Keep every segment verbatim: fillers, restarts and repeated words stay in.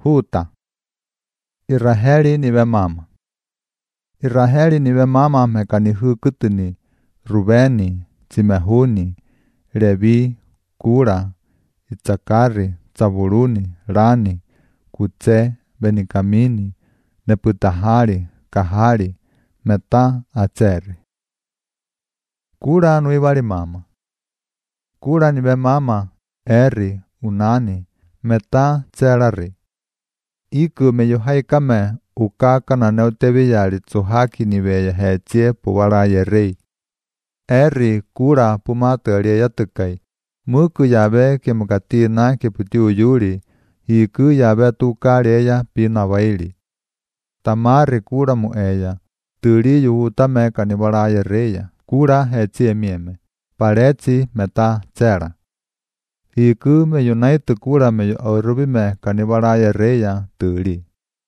Huta. Iraheli niwe mama. Iraheli niwe mama mekani hukutuni, Rubeni, Timehuni, Levi, Kura, Isakari, Zabuluni, Rani, Kutse, Benikamini, Neputahali, Kahali, Meta, Acheri. Kura nui wali mama. Kura niwe mama, Eri, Unani, Meta, Tserari. Iku meyohai kame ukaka na neutevi yali tsuhaki niwe ya hechie puwala yerei. Eri Kura pumateli yatukai. Muku yabe ke mukatina ke puti uyuri. Iku yabe tukali ya pina waili. Tamari Kura mu eya. Tuli yu utame kanibala yereya. Kura hechie mieme. Paretsi Meta Tsera. Iku me unaitu Kura me aurubi me kanibala yereya tuli.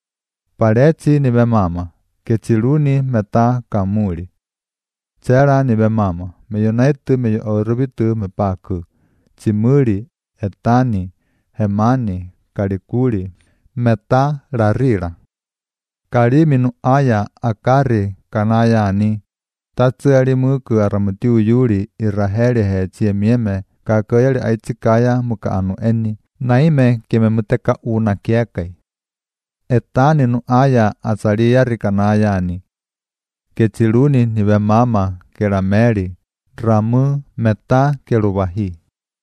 Paretsi niwe mama. Kechiluni Meta Kamuli. Tsera niwe mama. Me unaitu me aurubi tu me paku. Chimuli, Etani, Hemani, Karikuli, Meta Rarira. Kariminu aya akari kanayani. Tatsueli muku aramuti uyuri Iraheli hechie mieme kakoyeli aichikaya muka anu eni. Naime kime muteka una kiekai. Etani nu aya asaliyari kanayani. Kechiluni niwe mama Kerameli. Ramu Meta Kerubahi.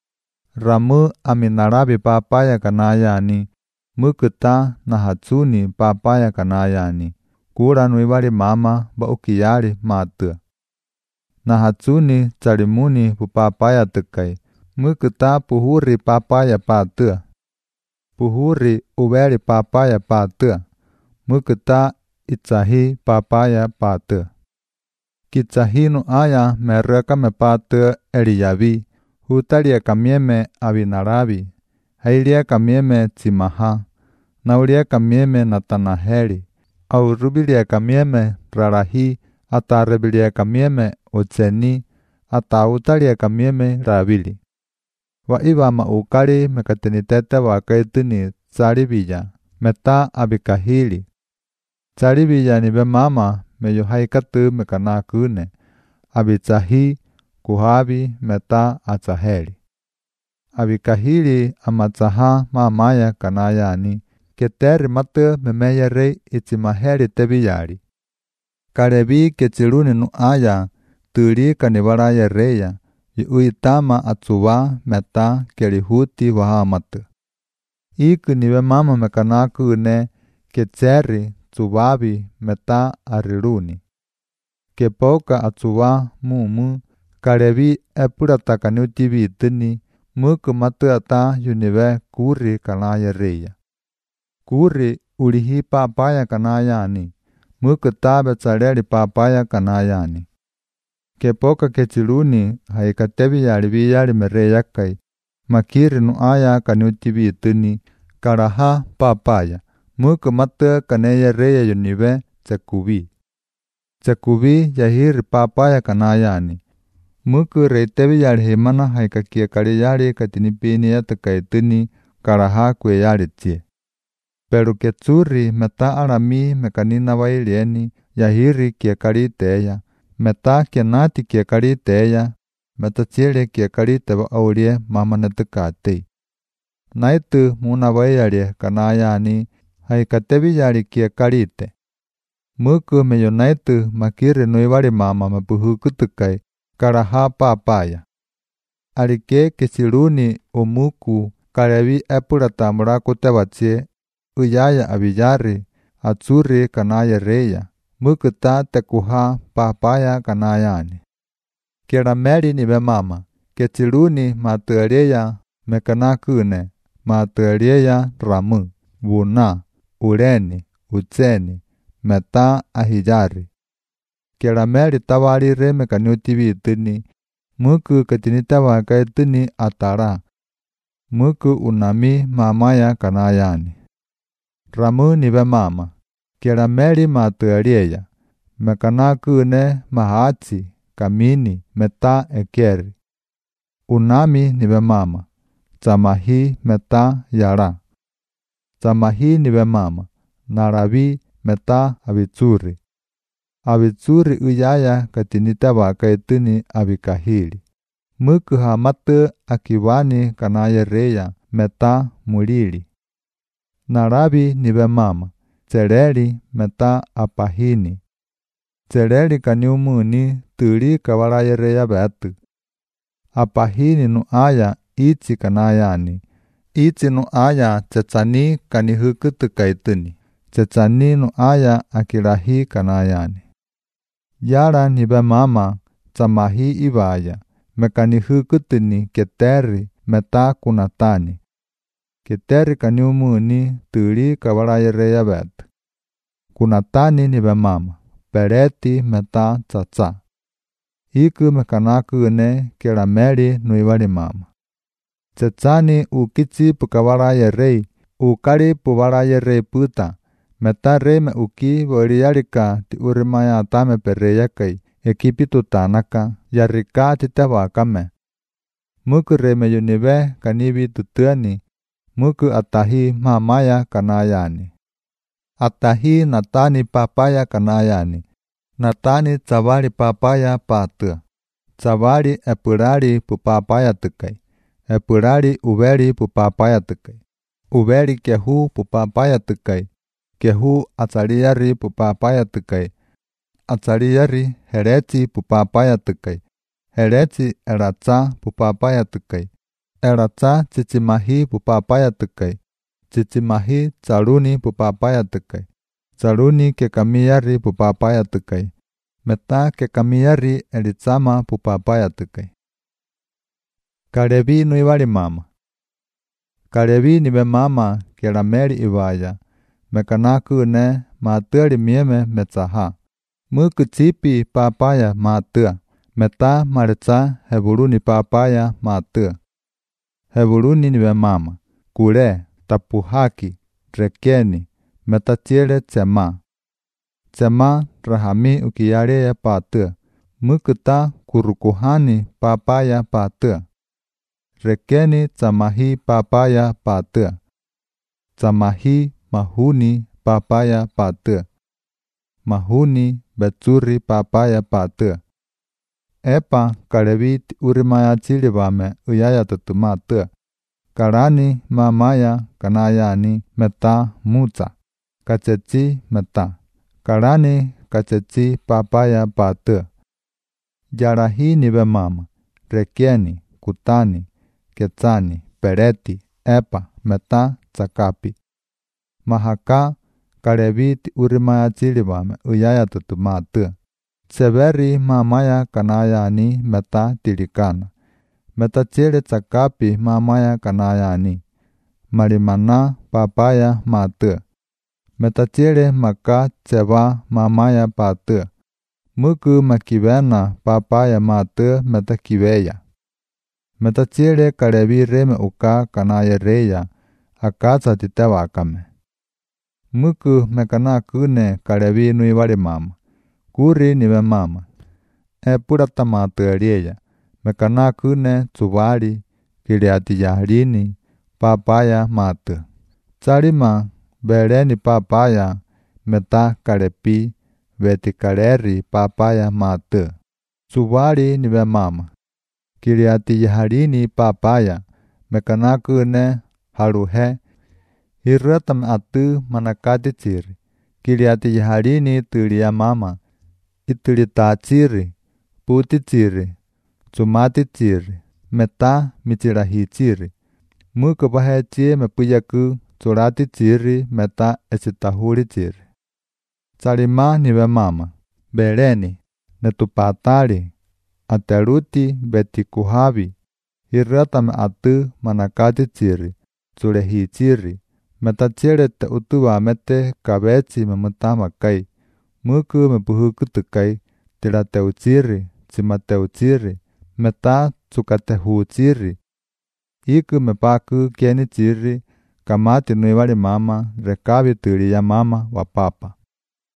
Ramu Aminarabi papaya kanayani. Mukuta Nahatsuni papaya kanayani. Kura nui wali mama ba ukiyari matua. Nahatsuni Tsalimuni pupapaya tukai. Mukuta Puhuri papaya patua. Puhuri uweli papaya patua. Mukuta Itsahi papaya patua. Kitsahinu aya mereka me patua Eliyabi. Hutalia kamieme Abinarabi. Hailia kamieme Timaha. Naulia kamieme Natanaheli. Aurubilia kamieme Rarahi. Atarebilia kamieme Utseni. Atautalia kamieme Rabili. Wa iwa maukali mekatenitete wakaituni Tsaribija. Meta Abikahili. Tsaribija niwe mama meyohaikatu mekanakune. Abitsahi Kuhabi Meta Atsaheli. Abikahili amatsaha mamaya kanayani. Keteri matu memeya rei itimaheli tebiyari. Karebi kechiluni nu aya. Tuli kanibaraya reya. Uitama atsuwa Meta Kelihuti wahamatu. Iku niwe mama mekanakune. Ketseri tsubabi Meta Ariluni. Kepoka atsuwa mumu. Karebi epurata kaniutibi itini. Muku matu ata yuniwe Kuri kanaya reya. Kuri ulihi papaya kanayani. Muku tabe tsaleli papaya kanayani. Kepoka kechiluni haikatebi yalibi yali mereyakai. Makiri nu aya kaniutibi itini. Karaha papaya. Muku matu kanaya reya yuniwe Tsekubi. Tsekubi yahiri papaya kanayani. Muku reitebi yali himana haikakia kari yali katinipini yatakaitini karaha kwe yali tie. Pero ketsuri Meta Arami mekanina wailieni yahiri kia kari teya. Meta kianati kia kari teya. Meta chile kia kari teba aulie mama netukatei. Naitu muna waialie kanayani haikatebi yali kia kari te. Muku meyo naitu makiri nui wali mama mepuhukutukai. Karaha papaya. Alike kechiluni umuku karebi epurata murakute watsie. Uyaya abiyari. Atsuri kanaya reya. Mukuta tekuha papaya kanayani. Kerameli niwe mama. Kechiluni matuareya mekanakune. Matuareya Ramu. Wuna. Ureni. Utseni. Meta Ahijari. Kerameli tawali re mekaniutibi itini. Muku katinita wakaitini Atara. Muku unami mamaya kanayani. Ramu niwe mama. Kerameli matuareya. Mekanakune Mahatsi. Kamini Meta Ekeri. Unami niwe mama. Tsamahi Meta Yara. Tsamahi nive mama, naravi meta avitsuri. Avitsuri uyaya katinitaba kaitini avikahili. Muku hamatu akivani kanaya reya meta mulili. Naravi nive mama, tsereli meta apahini. Tsereli kaniumuni tuli kawaraya reya betu. Apahini nu aya itsi kanayani. Itsi nu aya tsetsani kanihukutu kaitini. Tsetsani nu aya akirahi kanayani. Yara nive mama, tsamahi ibaya. Mekanihukutu keteri meta kunatani. Keteri kaniumuni tuli kawaraya reya betu. Kunatani nive mama, pereti meta tsatsa. Iku mekanaku ne kerameli nuivali mama. Tsetsani ukitsi pukawaraya rei, ukari puwaraya rei puta. Meta rei me uki voliyalika ti urimaya atame pereyakai, ekipitu tanaka, yarika titewakame. Muku rei me yunive kanivi tutuani, muku atahi mamaya kanayani. Atahi natani papaya kanayani. Natani tsawali papaya patu. Tsawali epurali pu papaya tukai. Epurali uveli pu papaya tukai. Uveli kehu pu papaya tukai. Kehu atsariyari pu papaya tukai. Atsariyari hereti pu papaya tukai. Hereti eratsa pu papaya tukai. Eratsa chichimahi pu papaya tukai. Chichimahi tsaruni pu papaya tukai. Tsaruni kekamiyari pu papaya tukai. Meta kekamiyari elitsama pu papaya tukai. Karevi nuivali mama. Karevi nive mama kerameli ibaya. Mekanaku ne maturi mieme metsaha. Muku tsipi papaya matua. Meta maritsa heburuni papaya matua. Heburuni nive mama. Kure, tapuhaki, rekeni. Meta tiele tsema. Tsema rahami ukiyare patua. Mukuta kurukuhani papaya patua. Rekeni tsamahi papaya patua. Tsamahi mahuni papaya patua. Mahuni betsuri papaya patua. Epa karevi urimaya chilivame uyaya tutumatua. Karani mamaya kanayani meta muta. Kachetsi meta. Karani kachetsi papaya patua. Yarahi nive mama. Rekieni, kutani, ketsani, pereti, epa, meta, tsakapi. Mahaka karevi urimaya chilivame uyaya tutumatua. Severi mamaya kanayani meta tilikana. Meta chile tsakapi mamaya kanayani. Marimana papaya matua. Meta chile maka tseva mamaya patua. Muku makivena papaya matua meta kiveya. Meta chile karevi reme uka kanaya reya. Akatsa titewakame. Muku mekanaku ne karevi nuivali mama. Kuri nive mama. E pura tamatua reya. Mekanaku ne tsuvali, kiliatiyahlini, papaya matua. Tsarima bereni papaya meta karepi, veti kareri papaya matua. Tsuvali nive mama. Kiliatiyahlini papaya. Mekanaku ne haruhe. Hirratam atu manakati tsiri. Kiliatiyahlini tulia mama. Itulita tsiri. Puti tsiri. Tsumati tsiri. Meta michirahi tsiri. Muku bahe chie mepuyaku tsurati tsiri meta esitahuri tsiri. Tsarima nive mama. Bereni. Netupatali. Ateruti beti kuhavi. Hirratame atu manakati tsiri. Tsurehi tsiri. Meta tsire te utuwa mete kabetsi memutama kai. Muku mepuhuku tukai. Tirateu tsiri. Tsimateu tsiri. Meta tsukatehu tsiri. Iku mepaku kieni tsiri. Kamati nuivali mama. Rekavi tulia mama wa papa.